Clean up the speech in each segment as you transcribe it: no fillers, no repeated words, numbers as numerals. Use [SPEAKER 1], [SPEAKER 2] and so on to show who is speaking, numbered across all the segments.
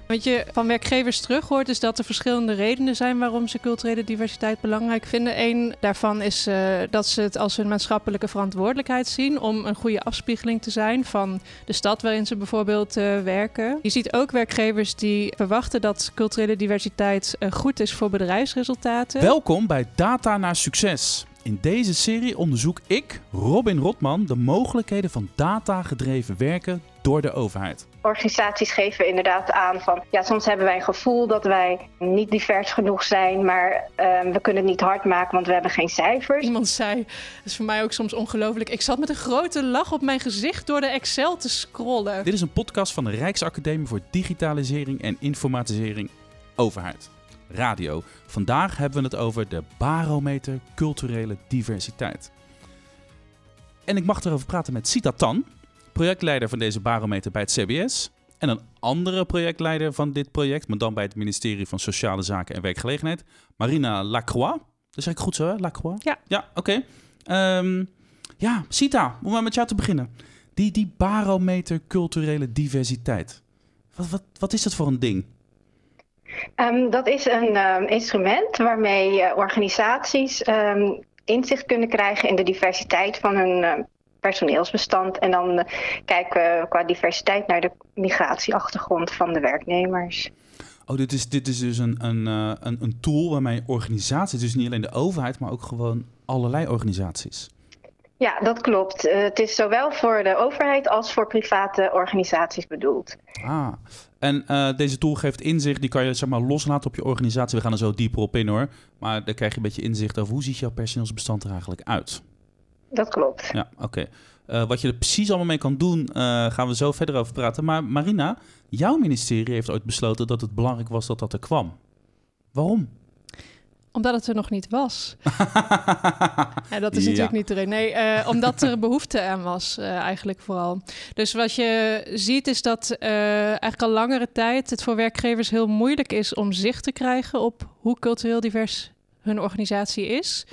[SPEAKER 1] Wat je van werkgevers terug hoort is dat er verschillende redenen zijn waarom ze culturele diversiteit belangrijk vinden. Eén daarvan is dat ze het als hun maatschappelijke verantwoordelijkheid zien om een goede afspiegeling te zijn van de stad waarin ze bijvoorbeeld werken. Je ziet ook werkgevers die verwachten dat culturele diversiteit goed is voor bedrijfsresultaten.
[SPEAKER 2] Welkom bij Data naar Succes. In deze serie onderzoek ik, Robin Rotman, de mogelijkheden van data-gedreven werken door de overheid.
[SPEAKER 3] Organisaties geven inderdaad aan van, soms hebben wij een gevoel dat wij niet divers genoeg zijn, maar we kunnen het niet hard maken, want we hebben geen cijfers.
[SPEAKER 1] Iemand zei, dat is voor mij ook soms ongelooflijk, ik zat met een grote lach op mijn gezicht door de Excel te scrollen.
[SPEAKER 2] Dit is een podcast van de Rijksacademie voor Digitalisering en Informatisering Overheid. Radio. Vandaag hebben we het over de barometer culturele diversiteit. En ik mag erover praten met Sita Tan, projectleider van deze barometer bij het CBS. En een andere projectleider van dit project, maar dan bij het ministerie van Sociale Zaken en Werkgelegenheid, Marina Lacroix. Dat zeg ik goed zo, hè? Lacroix?
[SPEAKER 1] Ja.
[SPEAKER 2] Ja, oké. Sita, om maar met jou te beginnen. Die barometer culturele diversiteit. Wat is dat voor een ding?
[SPEAKER 3] Dat is een instrument waarmee organisaties inzicht kunnen krijgen in de diversiteit van hun personeelsbestand. En dan kijken we qua diversiteit naar de migratieachtergrond van de werknemers.
[SPEAKER 2] Oh, dit is dus een tool waarmee organisaties, dus niet alleen de overheid, maar ook gewoon allerlei organisaties.
[SPEAKER 3] Ja, dat klopt. Het is zowel voor de overheid als voor private organisaties bedoeld.
[SPEAKER 2] En deze tool geeft inzicht, die kan je loslaten op je organisatie. We gaan er zo dieper op in hoor. Maar dan krijg je een beetje inzicht over hoe ziet jouw personeelsbestand er eigenlijk uit.
[SPEAKER 3] Dat klopt.
[SPEAKER 2] Ja, oké. Wat je er precies allemaal mee kan doen, gaan we zo verder over praten. Maar Marina, jouw ministerie heeft ooit besloten dat het belangrijk was dat er kwam. Waarom?
[SPEAKER 1] Omdat het er nog niet was. Ja, dat is natuurlijk niet de reden. Nee, omdat er behoefte aan was, eigenlijk vooral. Dus wat je ziet is dat eigenlijk al langere tijd het voor werkgevers heel moeilijk is om zicht te krijgen op hoe cultureel divers hun organisatie is.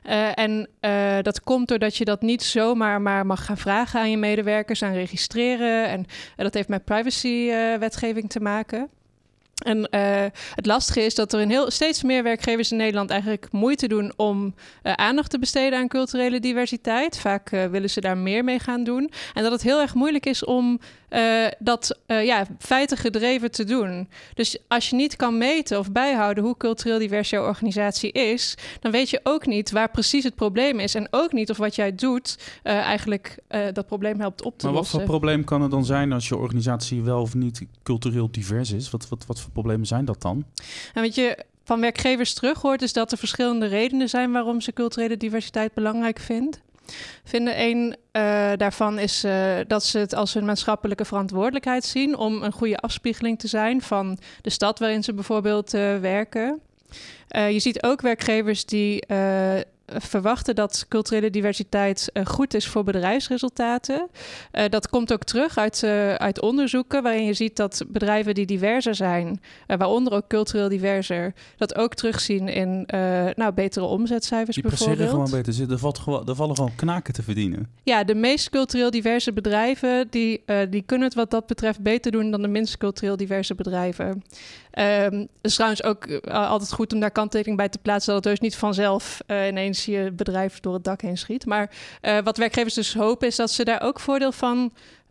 [SPEAKER 1] Dat komt doordat je dat niet zomaar maar mag gaan vragen aan je medewerkers, aan registreren. En dat heeft met privacywetgeving te maken. En het lastige is dat er steeds meer werkgevers in Nederland eigenlijk moeite doen om aandacht te besteden aan culturele diversiteit. Vaak willen ze daar meer mee gaan doen. En dat het heel erg moeilijk is om dat feiten gedreven te doen. Dus als je niet kan meten of bijhouden hoe cultureel divers jouw organisatie is, dan weet je ook niet waar precies het probleem is. En ook niet of wat jij doet eigenlijk dat probleem helpt op te lossen.
[SPEAKER 2] Maar wat voor probleem kan er dan zijn als je organisatie wel of niet cultureel divers is? Wat voor problemen zijn dat dan?
[SPEAKER 1] En wat je van werkgevers terug hoort is dat er verschillende redenen zijn waarom ze culturele diversiteit belangrijk vinden. Eén daarvan is dat ze het als hun maatschappelijke verantwoordelijkheid zien om een goede afspiegeling te zijn van de stad waarin ze bijvoorbeeld werken. Je ziet ook werkgevers die verwachten dat culturele diversiteit goed is voor bedrijfsresultaten. Dat komt ook terug uit onderzoeken waarin je ziet dat bedrijven die diverser zijn, waaronder ook cultureel diverser, dat ook terugzien in betere omzetcijfers bijvoorbeeld.
[SPEAKER 2] Die presteren gewoon beter. Er vallen gewoon knaken te verdienen.
[SPEAKER 1] Ja, de meest cultureel diverse bedrijven die kunnen het wat dat betreft beter doen dan de minst cultureel diverse bedrijven. Het is trouwens ook altijd goed om daar kanttekening bij te plaatsen dat het dus niet vanzelf ineens je bedrijf door het dak heen schiet. Maar wat werkgevers dus hopen is dat ze daar ook voordeel van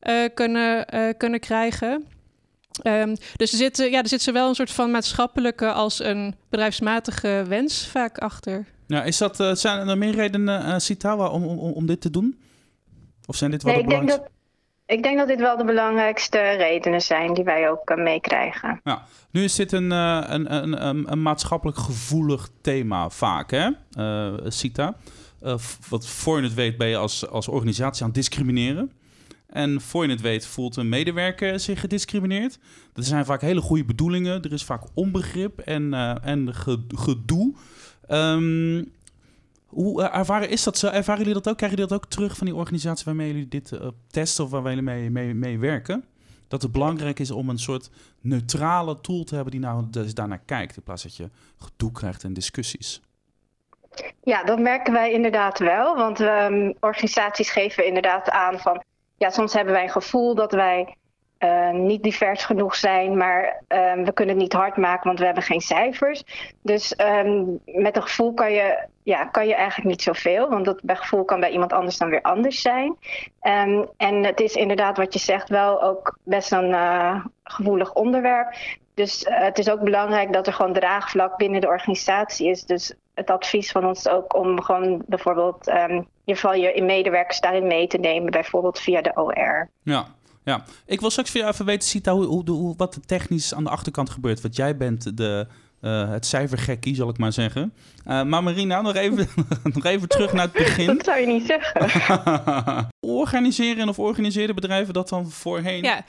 [SPEAKER 1] kunnen krijgen. Dus er zit zowel een soort van maatschappelijke als een bedrijfsmatige wens vaak achter.
[SPEAKER 2] Ja, zijn er meer redenen, Sita, om dit te doen? Of zijn dit wel de belangrijkste?
[SPEAKER 3] Ik denk dat dit wel de belangrijkste redenen zijn die wij ook meekrijgen.
[SPEAKER 2] Ja, nu is dit een maatschappelijk gevoelig thema vaak, hè, Sita? Wat voor je het weet ben je als organisatie aan het discrimineren. En voor je het weet voelt een medewerker zich gediscrimineerd. Er zijn vaak hele goede bedoelingen. Er is vaak onbegrip en gedoe. Hoe ervaren is dat zo? Ervaren jullie dat ook? Krijgen jullie dat ook terug van die organisatie waarmee jullie dit testen of waar jullie mee werken? Dat het belangrijk is om een soort neutrale tool te hebben die dus daarnaar kijkt, in plaats dat je gedoe krijgt en discussies.
[SPEAKER 3] Ja, dat merken wij inderdaad wel. Want organisaties geven inderdaad aan van, soms hebben wij een gevoel dat wij niet divers genoeg zijn, maar we kunnen het niet hard maken, want we hebben geen cijfers. Dus met een gevoel kan je eigenlijk niet zoveel, want dat bij gevoel kan bij iemand anders dan weer anders zijn. En het is inderdaad wat je zegt wel ook best een gevoelig onderwerp. Dus het is ook belangrijk dat er gewoon draagvlak binnen de organisatie is. Dus het advies van ons is ook om gewoon bijvoorbeeld je medewerkers daarin mee te nemen, bijvoorbeeld via de OR.
[SPEAKER 2] Ja. Ik wil straks van jou even weten, Sita, wat er technisch aan de achterkant gebeurt. Want jij bent het cijfergekkie, zal ik maar zeggen. Maar Marina, nog even terug naar het begin.
[SPEAKER 3] Dat zou je niet zeggen.
[SPEAKER 2] Organiseren of organiseerde bedrijven dat dan voorheen?
[SPEAKER 1] Ja,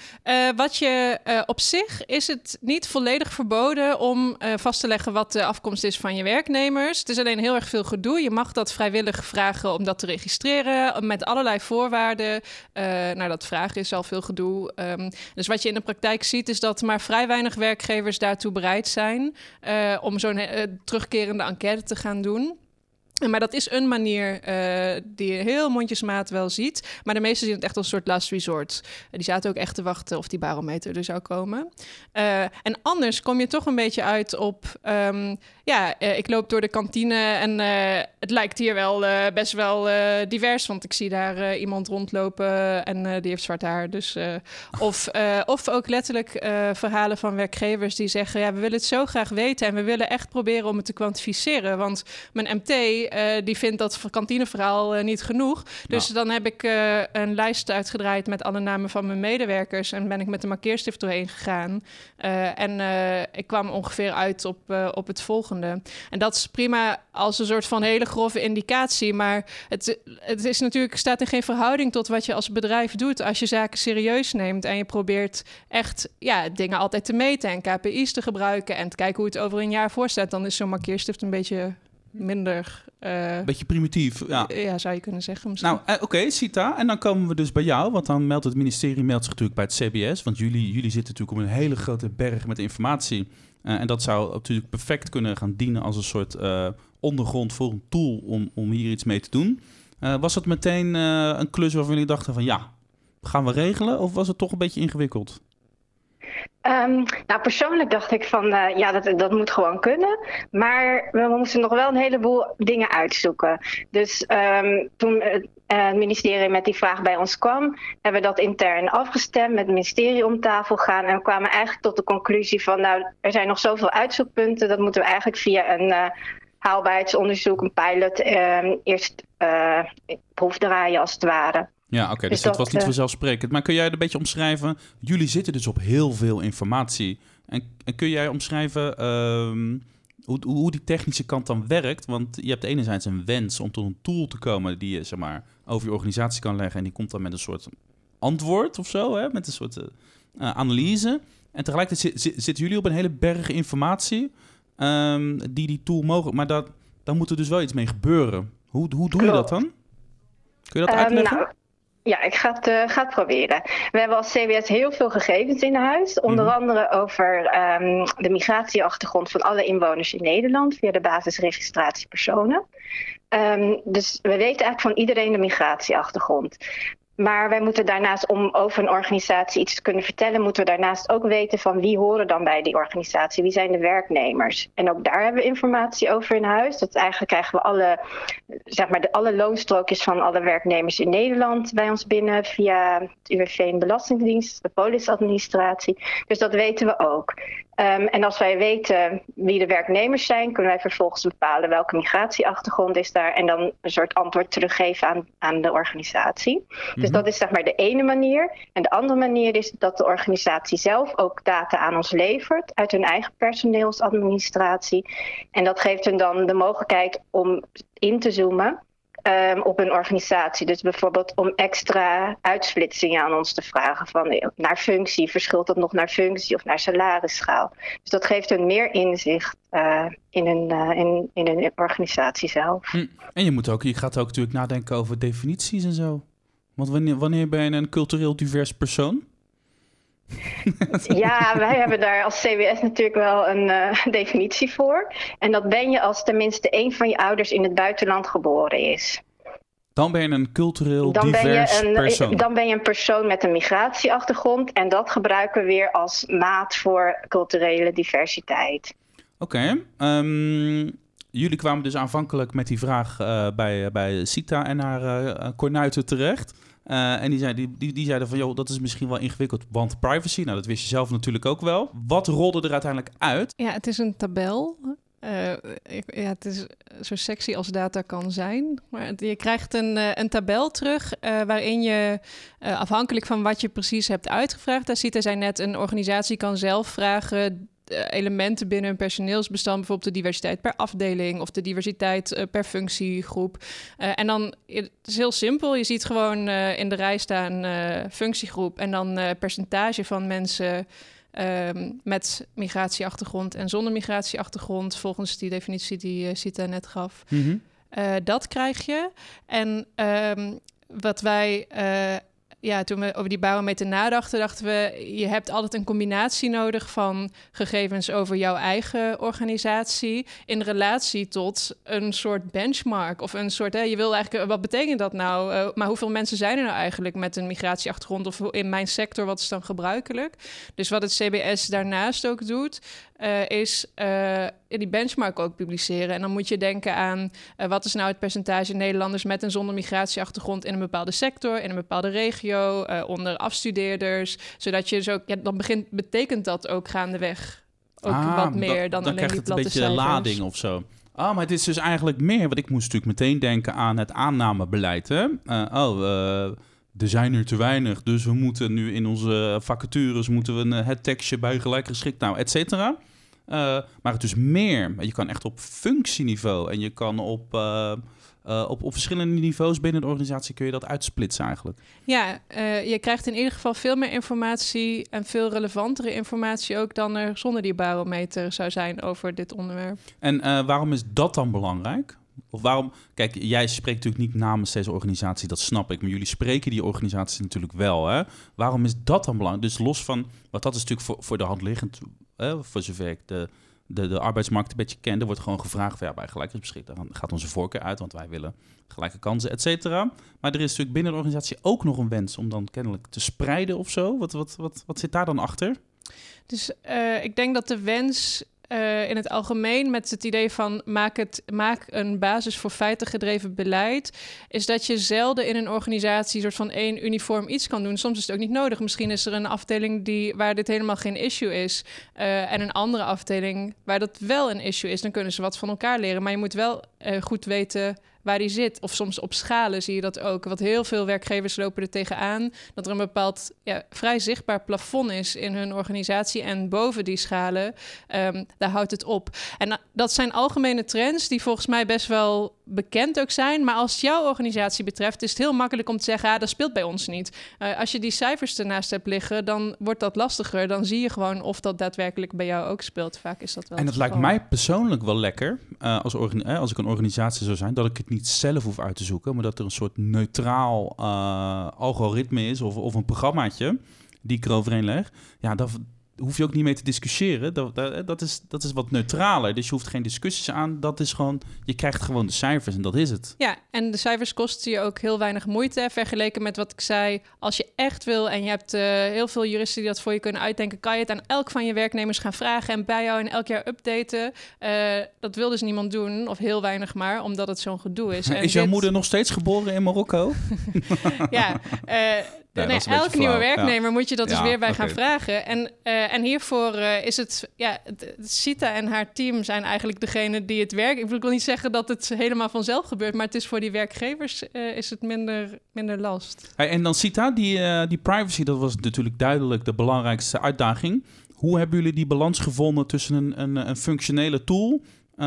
[SPEAKER 1] op zich is het niet volledig verboden om vast te leggen wat de afkomst is van je werknemers. Het is alleen heel erg veel gedoe. Je mag dat vrijwillig vragen om dat te registreren met allerlei voorwaarden. Dat vragen is al veel gedoe. Dus wat je in de praktijk ziet is dat maar vrij weinig werkgevers daartoe bereid zijn om zo'n terugkerende enquête te gaan doen. Maar dat is een manier die je heel mondjesmaat wel ziet. Maar de meesten zien het echt als een soort last resort. Die zaten ook echt te wachten of die barometer er zou komen. En anders kom je toch een beetje uit op... ik loop door de kantine en het lijkt hier wel best wel divers. Want ik zie daar iemand rondlopen en die heeft zwart haar. Dus, of ook letterlijk verhalen van werkgevers die zeggen... ja, we willen het zo graag weten en we willen echt proberen om het te kwantificeren. Want mijn MT... die vindt dat kantineverhaal niet genoeg. Dus dan heb ik een lijst uitgedraaid met alle namen van mijn medewerkers... en ben ik met de markeerstift doorheen gegaan. Ik kwam ongeveer uit op het volgende. En dat is prima als een soort van hele grove indicatie... maar het is natuurlijk, staat in geen verhouding tot wat je als bedrijf doet... als je zaken serieus neemt en je probeert echt dingen altijd te meten... en KPI's te gebruiken en te kijken hoe het over een jaar voorstaat... dan is zo'n markeerstift een beetje... minder...
[SPEAKER 2] beetje primitief, ja.
[SPEAKER 1] Ja, zou je kunnen zeggen misschien.
[SPEAKER 2] Nou, oké, Sita. En dan komen we dus bij jou. Want dan meldt het ministerie zich natuurlijk bij het CBS. Want jullie zitten natuurlijk op een hele grote berg met informatie. En dat zou natuurlijk perfect kunnen gaan dienen als een soort ondergrond voor een tool om hier iets mee te doen. Was dat meteen een klus waarvan jullie dachten van gaan we regelen? Of was het toch een beetje ingewikkeld?
[SPEAKER 3] Persoonlijk dacht ik van, dat moet gewoon kunnen. Maar we moesten nog wel een heleboel dingen uitzoeken. Dus toen het ministerie met die vraag bij ons kwam... hebben we dat intern afgestemd, met het ministerie om tafel gaan... en we kwamen eigenlijk tot de conclusie van... er zijn nog zoveel uitzoekpunten... dat moeten we eigenlijk via een haalbaarheidsonderzoek, een pilot... eerst proefdraaien als het ware.
[SPEAKER 2] Ja, oké, dus dat was niet vanzelfsprekend. Maar kun jij het een beetje omschrijven? Jullie zitten dus op heel veel informatie. En kun jij omschrijven hoe die technische kant dan werkt? Want je hebt enerzijds een wens om tot een tool te komen... die je over je organisatie kan leggen... en die komt dan met een soort antwoord of zo, hè? Met een soort analyse. En tegelijkertijd zitten jullie op een hele berg informatie... die tool mogelijk... Maar daar moet er dus wel iets mee gebeuren. Hoe doe je dat dan? Kun je dat uitleggen?
[SPEAKER 3] Ja, ik ga het proberen. We hebben als CBS heel veel gegevens in huis. Onder andere over de migratieachtergrond van alle inwoners in Nederland... via de basisregistratie personen. Dus we weten eigenlijk van iedereen de migratieachtergrond. Maar wij moeten daarnaast, om over een organisatie iets te kunnen vertellen... moeten we daarnaast ook weten van wie horen dan bij die organisatie. Wie zijn de werknemers? En ook daar hebben we informatie over in huis. Dat eigenlijk krijgen we alle loonstrookjes van alle werknemers in Nederland... bij ons binnen via het UWV en Belastingdienst, de polisadministratie. Dus dat weten we ook. En als wij weten wie de werknemers zijn... kunnen wij vervolgens bepalen welke migratieachtergrond is daar... en dan een soort antwoord teruggeven aan de organisatie. Dus dat is de ene manier. En de andere manier is dat de organisatie zelf ook data aan ons levert... uit hun eigen personeelsadministratie. En dat geeft hen dan de mogelijkheid om in te zoomen... op een organisatie. Dus bijvoorbeeld om extra uitsplitsingen aan ons te vragen. Van naar functie, verschilt dat nog naar functie of naar salarisschaal? Dus dat geeft hun meer inzicht in een organisatie zelf.
[SPEAKER 2] En je gaat ook natuurlijk nadenken over definities en zo. Want wanneer ben je een cultureel divers persoon?
[SPEAKER 3] Ja, wij hebben daar als CBS natuurlijk wel een definitie voor. En dat ben je als tenminste één van je ouders in het buitenland geboren is.
[SPEAKER 2] Dan ben je een cultureel divers persoon.
[SPEAKER 3] Dan ben je een persoon met een migratieachtergrond. En dat gebruiken we weer als maat voor culturele diversiteit.
[SPEAKER 2] Oké. Jullie kwamen dus aanvankelijk met die vraag bij Sita en haar kornuiten terecht. En die zeiden van, joh, dat is misschien wel ingewikkeld, want privacy. Nou, dat wist je zelf natuurlijk ook wel. Wat rolde er uiteindelijk uit?
[SPEAKER 1] Ja, het is een tabel. Het is zo sexy als data kan zijn. Maar je krijgt een tabel terug waarin je, afhankelijk van wat je precies hebt uitgevraagd, daar Sita zei net, een organisatie kan zelf vragen elementen binnen een personeelsbestand, bijvoorbeeld de diversiteit per afdeling of de diversiteit per functiegroep. En dan, het is heel simpel, je ziet gewoon in de rij staan functiegroep en dan percentage van mensen met migratieachtergrond en zonder migratieachtergrond, volgens die definitie die Sita net gaf. Mm-hmm. Dat krijg je. En wat wij toen we over die barometer nadachten, dachten we, je hebt altijd een combinatie nodig van gegevens over jouw eigen organisatie in relatie tot een soort benchmark of een soort, je wil eigenlijk, wat betekent dat nou? Maar hoeveel mensen zijn er nou eigenlijk met een migratieachtergrond of in mijn sector, wat is dan gebruikelijk? Dus wat het CBS daarnaast ook doet, is die benchmark ook publiceren. En dan moet je denken aan wat is nou het percentage Nederlanders met en zonder migratieachtergrond in een bepaalde sector, in een bepaalde regio, onder afstudeerders, zodat je zo, dan betekent dat ook gaandeweg ook wat meer dan alleen die platte cijfers. Dan krijgt het een beetje lading
[SPEAKER 2] of zo. Maar het is dus eigenlijk meer, want ik moest natuurlijk meteen denken aan het aannamebeleid. Hè? Er zijn er te weinig, dus we moeten nu in onze vacatures het tekstje bij gelijkgeschikt, et cetera. Maar het is meer. Je kan echt op functieniveau en je kan op verschillende niveaus binnen de organisatie kun je dat uitsplitsen eigenlijk.
[SPEAKER 1] Ja, je krijgt in ieder geval veel meer informatie en veel relevantere informatie ook dan er zonder die barometer zou zijn over dit onderwerp.
[SPEAKER 2] En waarom is dat dan belangrijk? Of waarom? Kijk, jij spreekt natuurlijk niet namens deze organisatie, dat snap ik. Maar jullie spreken die organisatie natuurlijk wel. Hè? Waarom is dat dan belangrijk? Dus los van, want dat is natuurlijk voor de hand liggend, voor zover ik de arbeidsmarkt een beetje ken. Er wordt gewoon gevraagd, bij gelijkheidsbeschikt, daar gaat onze voorkeur uit, want wij willen gelijke kansen, et cetera. Maar er is natuurlijk binnen de organisatie ook nog een wens om dan kennelijk te spreiden of zo. Wat zit daar dan achter?
[SPEAKER 1] Dus ik denk dat de wens in het algemeen met het idee van maak een basis voor feiten gedreven beleid, is dat je zelden in een organisatie soort van één uniform iets kan doen. Soms is het ook niet nodig. Misschien is er een afdeling waar dit helemaal geen issue is en een andere afdeling waar dat wel een issue is. Dan kunnen ze wat van elkaar leren. Maar je moet wel goed weten waar die zit. Of soms op schalen zie je dat ook. Wat heel veel werkgevers lopen er tegenaan, dat er een bepaald vrij zichtbaar plafond is in hun organisatie. En boven die schalen, daar houdt het op. En dat zijn algemene trends die volgens mij best wel bekend ook zijn. Maar als het jouw organisatie betreft, is het heel makkelijk om te zeggen, dat speelt bij ons niet. Als je die cijfers ernaast hebt liggen, dan wordt dat lastiger. Dan zie je gewoon of dat daadwerkelijk bij jou ook speelt. Vaak is dat wel.
[SPEAKER 2] En het lijkt mij persoonlijk wel lekker, als ik een organisatie zou zijn, dat ik het niet zelf hoef uit te zoeken, maar dat er een soort neutraal algoritme is of een programmaatje die ik eroverheen leg. Ja, daar hoef je ook niet mee te discussiëren. Dat is wat neutraler. Dus je hoeft geen discussies aan. Dat is gewoon, je krijgt gewoon de cijfers en dat is het.
[SPEAKER 1] Ja, en de cijfers kosten je ook heel weinig moeite. Vergeleken met wat ik zei, als je echt wil en je hebt heel veel juristen die dat voor je kunnen uitdenken, kan je het aan elk van je werknemers gaan vragen en bij jou in elk jaar updaten. Dat wil dus niemand doen, of heel weinig maar, omdat het zo'n gedoe is.
[SPEAKER 2] Is jouw moeder nog steeds geboren in Marokko?
[SPEAKER 1] Ja, elke nieuwe werknemer moet je dat dus weer bij gaan vragen. En hiervoor is het, Sita en haar team zijn eigenlijk degene die het werk. Ik wil niet zeggen dat het helemaal vanzelf gebeurt, maar het is voor die werkgevers is het minder last.
[SPEAKER 2] Hey, en dan Sita, die privacy, dat was natuurlijk duidelijk de belangrijkste uitdaging. Hoe hebben jullie die balans gevonden tussen een functionele tool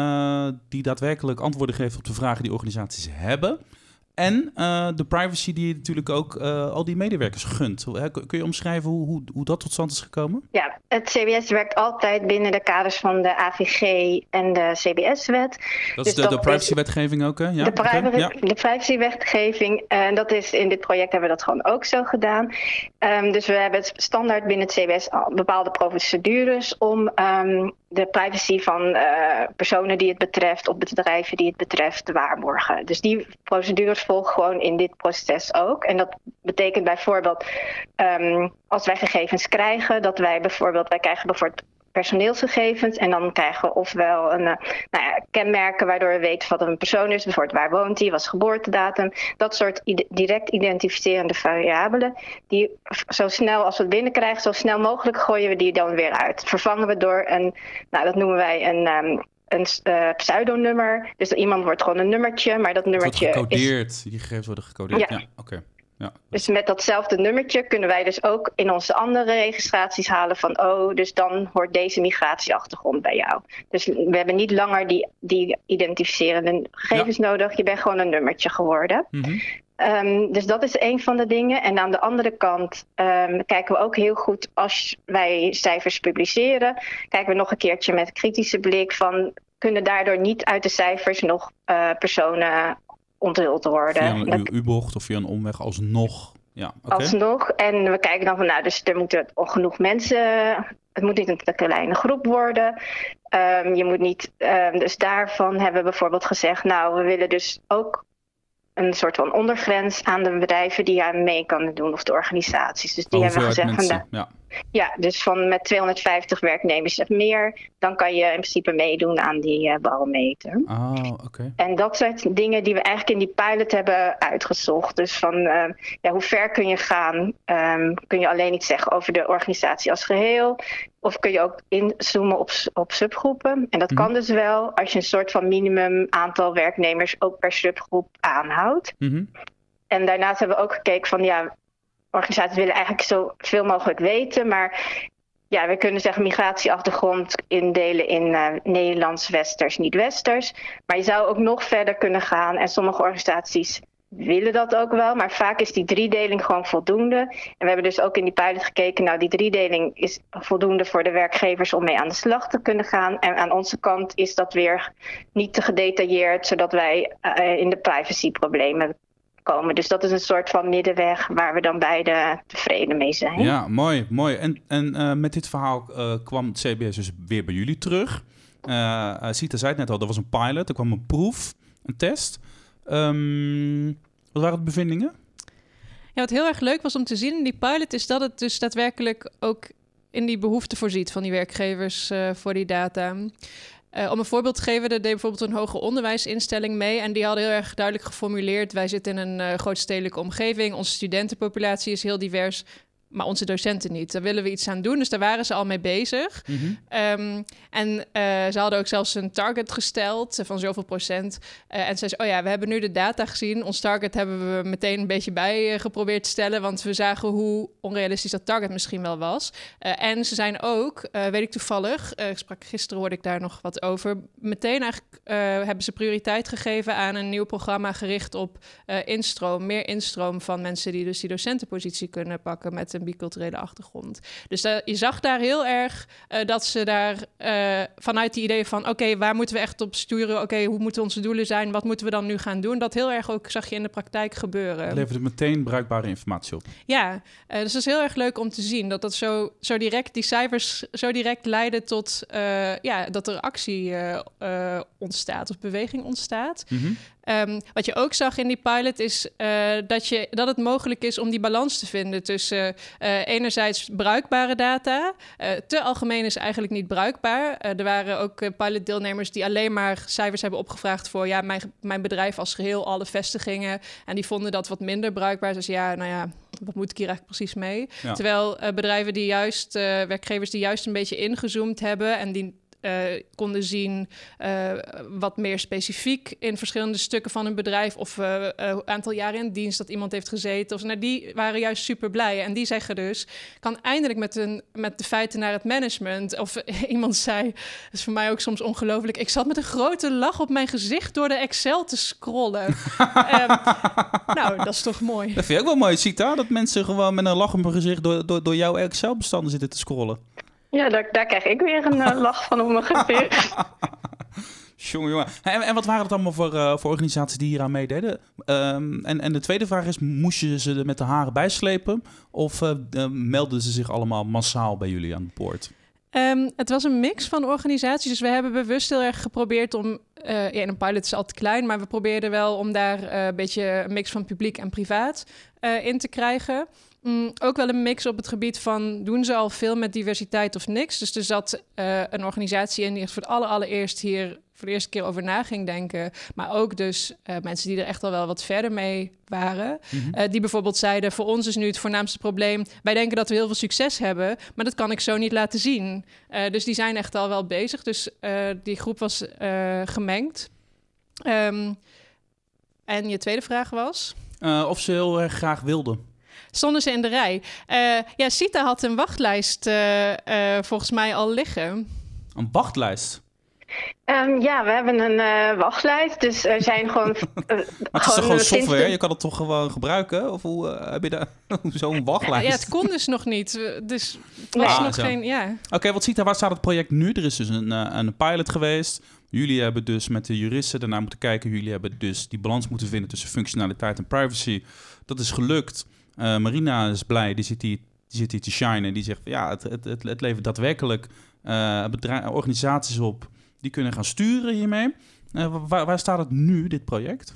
[SPEAKER 2] die daadwerkelijk antwoorden geeft op de vragen die organisaties hebben, en de privacy die je natuurlijk ook al die medewerkers gunt. Kun je omschrijven hoe dat tot stand is gekomen?
[SPEAKER 3] Ja, het CBS werkt altijd binnen de kaders van de AVG en de CBS-wet.
[SPEAKER 2] Dat is de privacywetgeving ook, hè? Ja,
[SPEAKER 3] de privacywetgeving. En dat is in dit project hebben we dat gewoon ook zo gedaan. Dus we hebben standaard binnen het CBS al bepaalde procedures om de privacy van personen die het betreft of bedrijven die het betreft waarborgen. Dus die procedures volgen gewoon in dit proces ook. En dat betekent bijvoorbeeld als wij gegevens krijgen, dat wij krijgen bijvoorbeeld personeelsgegevens en dan krijgen we ofwel kenmerken waardoor we weten wat een persoon is, bijvoorbeeld waar woont hij, wat is geboortedatum, dat soort direct identificerende variabelen, die zo snel als we het binnenkrijgen, zo snel mogelijk gooien we die dan weer uit. Vervangen we door dat noemen wij een pseudonummer. Dus iemand wordt gewoon een nummertje, maar dat nummertje
[SPEAKER 2] wordt gecodeerd. Die gegevens worden gecodeerd. Ja, oké. Ja.
[SPEAKER 3] Dus met datzelfde nummertje kunnen wij dus ook in onze andere registraties halen van dus dan hoort deze migratieachtergrond bij jou. Dus we hebben niet langer die identificerende gegevens nodig. Je bent gewoon een nummertje geworden. Mm-hmm. Dus dat is een van de dingen. En aan de andere kant kijken we ook heel goed als wij cijfers publiceren. Kijken we nog een keertje met kritische blik van kunnen daardoor niet uit de cijfers nog personen onthuld worden.
[SPEAKER 2] Via een U-bocht of via een omweg alsnog. Ja, okay.
[SPEAKER 3] Alsnog. En we kijken dan van, dus er moeten genoeg mensen. Het moet niet een kleine groep worden. Je moet niet. Dus daarvan hebben we bijvoorbeeld gezegd, we willen dus ook een soort van ondergrens aan de bedrijven die aan mee kunnen doen of de organisaties. Dus die hebben we gezegd dus met 250 werknemers of meer, dan kan je in principe meedoen aan die barometer.
[SPEAKER 2] Oké.
[SPEAKER 3] En dat zijn dingen die we eigenlijk in die pilot hebben uitgezocht. Dus van hoe ver kun je gaan? Kun je alleen iets zeggen over de organisatie als geheel? Of kun je ook inzoomen op subgroepen? En dat kan dus wel als je een soort van minimum aantal werknemers ook per subgroep aanhoudt. Mm-hmm. En daarnaast hebben we ook gekeken van organisaties willen eigenlijk zoveel mogelijk weten, maar we kunnen zeggen migratieachtergrond indelen in Nederlands, Westers, niet-Westers. Maar je zou ook nog verder kunnen gaan en sommige organisaties willen dat ook wel, maar vaak is die driedeling gewoon voldoende. En we hebben dus ook in die pilot gekeken, die driedeling is voldoende voor de werkgevers om mee aan de slag te kunnen gaan. En aan onze kant is dat weer niet te gedetailleerd, zodat wij in de privacyproblemen komen. Dus dat is een soort van middenweg waar we dan beide tevreden mee zijn.
[SPEAKER 2] Ja, mooi. En met dit verhaal kwam het CBS dus weer bij jullie terug. Sita zei het net al, er was een pilot, er kwam een proef, een test. Wat waren de bevindingen?
[SPEAKER 1] Ja, wat heel erg leuk was om te zien in die pilot is dat het dus daadwerkelijk ook in die behoefte voorziet van die werkgevers voor die data. Om een voorbeeld te geven, er deed bijvoorbeeld een hoger onderwijsinstelling mee en die hadden heel erg duidelijk geformuleerd, wij zitten in een grootstedelijke omgeving, onze studentenpopulatie is heel divers, maar onze docenten niet. Daar willen we iets aan doen, dus daar waren ze al mee bezig. Mm-hmm. Ze hadden ook zelfs een target gesteld van zoveel procent. En ze zei, we hebben nu de data gezien. Ons target hebben we meteen een beetje bij geprobeerd te stellen, want we zagen hoe onrealistisch dat target misschien wel was. En ze zijn ook, weet ik toevallig, gisteren hoorde ik daar nog wat over, meteen eigenlijk hebben ze prioriteit gegeven aan een nieuw programma gericht op meer instroom van mensen die dus die docentenpositie kunnen pakken met een biculturele achtergrond. Dus je zag daar heel erg dat ze daar vanuit die idee van waar moeten we echt op sturen? Hoe moeten onze doelen zijn? Wat moeten we dan nu gaan doen? Dat heel erg ook zag je in de praktijk gebeuren. Het
[SPEAKER 2] leverde meteen bruikbare informatie op.
[SPEAKER 1] Ja, dus dat is heel erg leuk om te zien dat zo direct, die cijfers zo direct leiden tot dat er actie ontstaat of beweging ontstaat. Mm-hmm. Wat je ook zag in die pilot is dat het mogelijk is om die balans te vinden tussen enerzijds bruikbare data. Te algemeen is eigenlijk niet bruikbaar. Er waren ook pilotdeelnemers die alleen maar cijfers hebben opgevraagd voor mijn bedrijf als geheel, alle vestigingen. En die vonden dat wat minder bruikbaar. Dus wat moet ik hier eigenlijk precies mee? Ja. Terwijl bedrijven die werkgevers die juist een beetje ingezoomd hebben en die konden zien wat meer specifiek in verschillende stukken van een bedrijf of aantal jaren in dienst dat iemand heeft gezeten. Die waren juist super blij. En die zeggen dus, kan eindelijk met de feiten naar het management. Of iemand zei, dat is voor mij ook soms ongelooflijk, ik zat met een grote lach op mijn gezicht door de Excel te scrollen. Dat is toch mooi.
[SPEAKER 2] Dat vind je ook wel mooi, Sita, dat mensen gewoon met een lach op hun gezicht door jouw Excel-bestanden zitten te scrollen. Ja,
[SPEAKER 3] daar krijg ik weer een lach van op mijn gezicht.
[SPEAKER 2] Jongen. En wat waren het allemaal voor organisaties die hier aan meededen? En de tweede vraag is, moest je ze er met de haren bijslepen? Of melden ze zich allemaal massaal bij jullie aan de poort?
[SPEAKER 1] Het was een mix van organisaties. Dus we hebben bewust heel erg geprobeerd om... in een pilot is altijd klein, maar we probeerden wel om daar een beetje een mix van publiek en privaat in te krijgen. Ook wel een mix op het gebied van doen ze al veel met diversiteit of niks. Dus er zat een organisatie in die voor het allereerst hier voor de eerste keer over na ging denken. Maar ook dus mensen die er echt al wel wat verder mee waren. Mm-hmm. Die bijvoorbeeld zeiden, voor ons is nu het voornaamste probleem. Wij denken dat we heel veel succes hebben, maar dat kan ik zo niet laten zien. Dus die zijn echt al wel bezig. Dus die groep was gemengd. En je tweede vraag was?
[SPEAKER 2] Of ze heel erg graag wilden.
[SPEAKER 1] Stonden ze in de rij. Sita had een wachtlijst volgens mij al liggen.
[SPEAKER 2] Een wachtlijst?
[SPEAKER 3] We hebben een wachtlijst. Dus er zijn gewoon...
[SPEAKER 2] het is toch gewoon software? Je kan het toch gewoon gebruiken? Of hoe heb je daar zo'n wachtlijst?
[SPEAKER 1] Ja, het kon dus nog niet. Dus het was nog geen... Ja.
[SPEAKER 2] Oké, wat Sita, waar staat het project nu? Er is dus een pilot geweest. Jullie hebben dus met de juristen daarna moeten kijken. Jullie hebben dus die balans moeten vinden tussen functionaliteit en privacy. Dat is gelukt. Marina is blij, die zit hier te shinen. Die zegt, het levert daadwerkelijk organisaties op die kunnen gaan sturen hiermee. Waar staat het nu, dit project?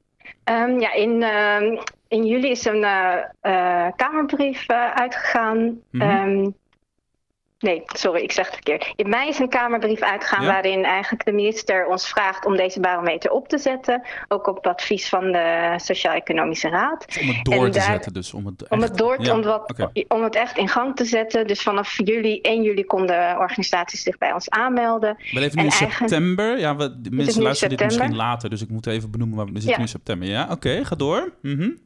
[SPEAKER 3] In juli is een Kamerbrief uitgegaan.
[SPEAKER 2] Mm-hmm.
[SPEAKER 3] Nee, sorry, ik zeg het verkeerd. In mei is een Kamerbrief uitgegaan waarin eigenlijk de minister ons vraagt om deze barometer op te zetten. Ook op advies van de Sociaal-Economische Raad.
[SPEAKER 2] Dus om het door te zetten dus?
[SPEAKER 3] Om het echt in gang te zetten. Dus vanaf 1 juli konden organisaties zich bij ons aanmelden.
[SPEAKER 2] We leven nu in september. Ja, mensen luisteren dit misschien later, dus ik moet even benoemen waar we zitten nu in september. Ja, oké, ga door. Mm-hmm.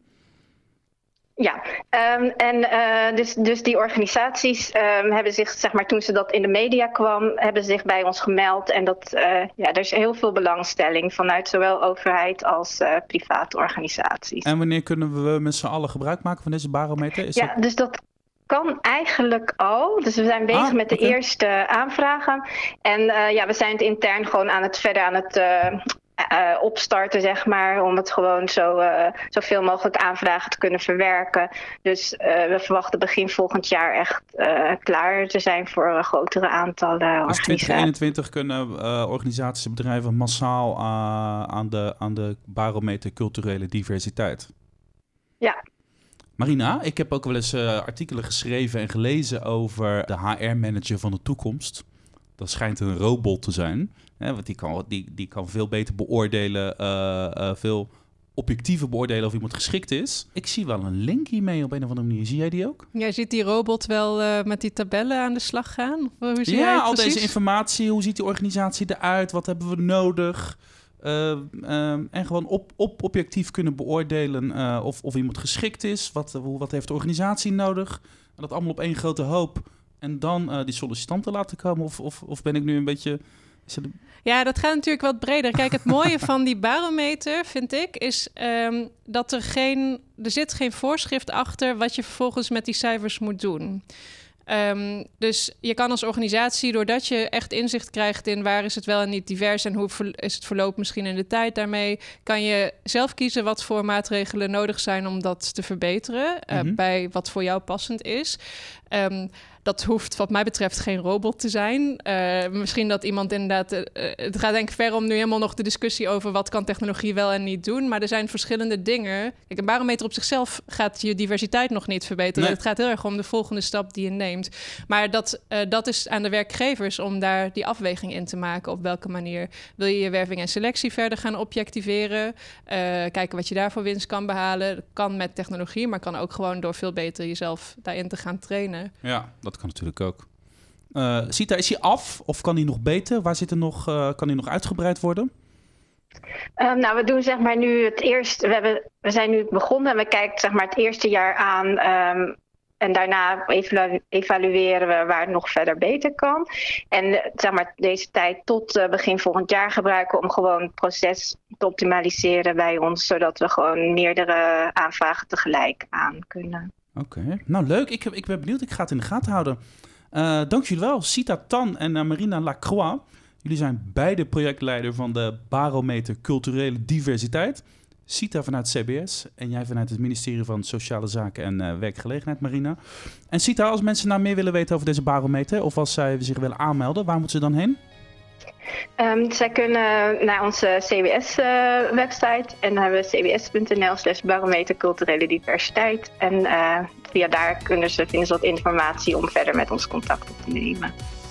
[SPEAKER 3] Ja, dus die organisaties hebben zich, zeg maar, toen ze dat in de media kwam, hebben zich bij ons gemeld. En er is heel veel belangstelling vanuit zowel overheid als private organisaties.
[SPEAKER 2] En wanneer kunnen we met z'n allen gebruik maken van deze barometer?
[SPEAKER 3] Dus dat kan eigenlijk al. Dus we zijn bezig met de eerste aanvragen. En we zijn het intern gewoon aan het opstarten, zeg maar, om het gewoon zoveel mogelijk aanvragen te kunnen verwerken. Dus we verwachten begin volgend jaar echt klaar te zijn voor grotere aantallen organisaties.
[SPEAKER 2] Dus 2021 kunnen organisaties en bedrijven massaal aan de barometer culturele diversiteit.
[SPEAKER 3] Ja.
[SPEAKER 2] Marina, ik heb ook wel eens artikelen geschreven en gelezen over de HR-manager van de toekomst. Dat schijnt een robot te zijn. Hè, want die kan veel beter beoordelen, veel objectiever beoordelen of iemand geschikt is. Ik zie wel een link hiermee op een of andere manier. Zie jij die ook?
[SPEAKER 1] Jij ziet die robot wel met die tabellen aan de slag gaan? Hoe zie jij het
[SPEAKER 2] al
[SPEAKER 1] precies?
[SPEAKER 2] Deze informatie. Hoe ziet die organisatie eruit? Wat hebben we nodig? En gewoon objectief kunnen beoordelen of iemand geschikt is. Wat heeft de organisatie nodig? En dat allemaal op één grote hoop. En dan die sollicitanten laten komen? Of ben ik nu een beetje...
[SPEAKER 1] Ja, dat gaat natuurlijk wat breder. Kijk, het mooie van die barometer, vind ik, is dat er zit geen voorschrift achter wat je vervolgens met die cijfers moet doen. Dus je kan als organisatie, doordat je echt inzicht krijgt in waar is het wel en niet divers en hoe is het verloop misschien in de tijd daarmee, kan je zelf kiezen wat voor maatregelen nodig zijn om dat te verbeteren bij wat voor jou passend is. Dat hoeft wat mij betreft geen robot te zijn. Misschien dat iemand inderdaad... het gaat denk ik ver om nu helemaal nog de discussie over wat kan technologie wel en niet doen. Maar er zijn verschillende dingen. Kijk, een barometer op zichzelf gaat je diversiteit nog niet verbeteren. Nee. Het gaat heel erg om de volgende stap die je neemt. Maar dat is aan de werkgevers om daar die afweging in te maken. Op welke manier wil je je werving en selectie verder gaan objectiveren? Kijken wat je daarvoor winst kan behalen. Dat kan met technologie, maar kan ook gewoon door veel beter jezelf daarin te gaan trainen.
[SPEAKER 2] Ja, dat kan natuurlijk ook. Sita, is hij af of kan hij nog beter? Waar zit er nog? Kan hij nog uitgebreid worden?
[SPEAKER 3] We doen zeg maar nu het eerst. We zijn nu begonnen en we kijken zeg maar het eerste jaar aan. En daarna evalueren we waar het nog verder beter kan. En zeg maar deze tijd tot begin volgend jaar gebruiken om gewoon het proces te optimaliseren bij ons. Zodat we gewoon meerdere aanvragen tegelijk aan kunnen.
[SPEAKER 2] Oké, nou leuk. Ik ben benieuwd. Ik ga het in de gaten houden. Dank jullie wel, Sita Tan en Marina Lacroix. Jullie zijn beide projectleider van de Barometer Culturele Diversiteit. Sita vanuit CBS en jij vanuit het ministerie van Sociale Zaken en Werkgelegenheid, Marina. En Sita, als mensen nou meer willen weten over deze barometer of als zij zich willen aanmelden, waar moeten ze dan heen?
[SPEAKER 3] Zij kunnen naar onze CBS-website en dan hebben we cbs.nl/barometer culturele diversiteit. En via daar vinden ze wat informatie om verder met ons contact op te nemen.